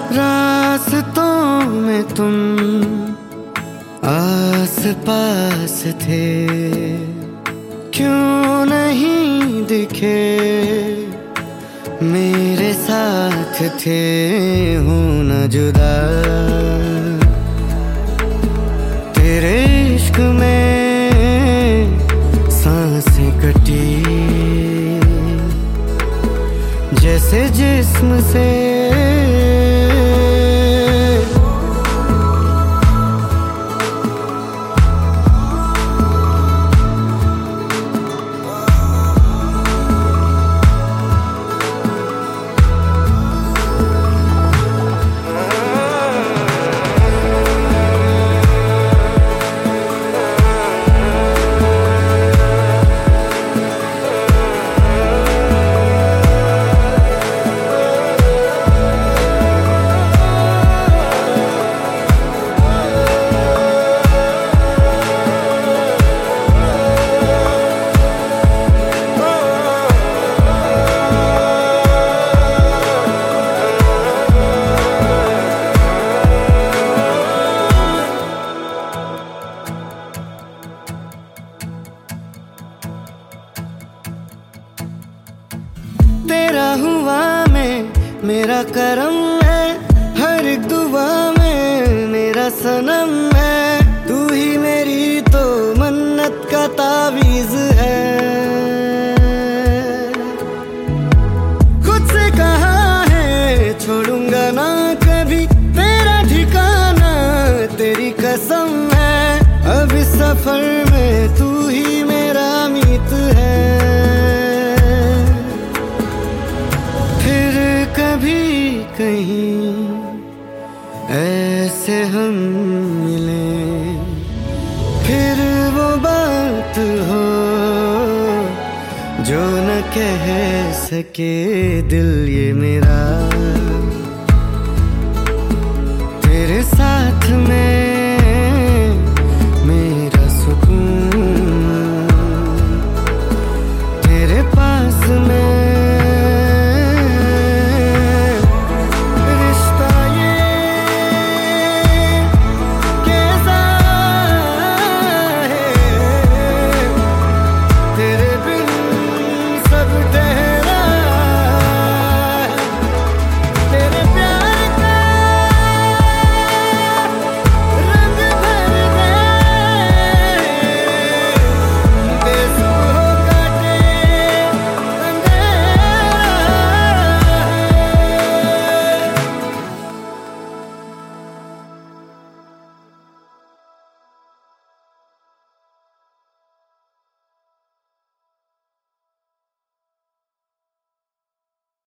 रास्तों में तुम आस पास थे, क्यों नहीं दिखे मेरे साथ थे, हूँ न जुदा तेरे इश्क में सांसें कटी जैसे जिस्म से। तेरा हुआ मैं मेरा करम है, हर एक दुआ में मेरा सनम है, तू ही मेरी तो मन्नत का तावीज़ है। खुद से कहा है छोड़ूंगा ना कभी तेरा ठिकाना, तेरी कसम है अब इस सफर में तू ही मेरा मीत है। कभी कहीं ऐसे हम मिले, फिर वो बात हो जो न कह सके दिल ये मेरा।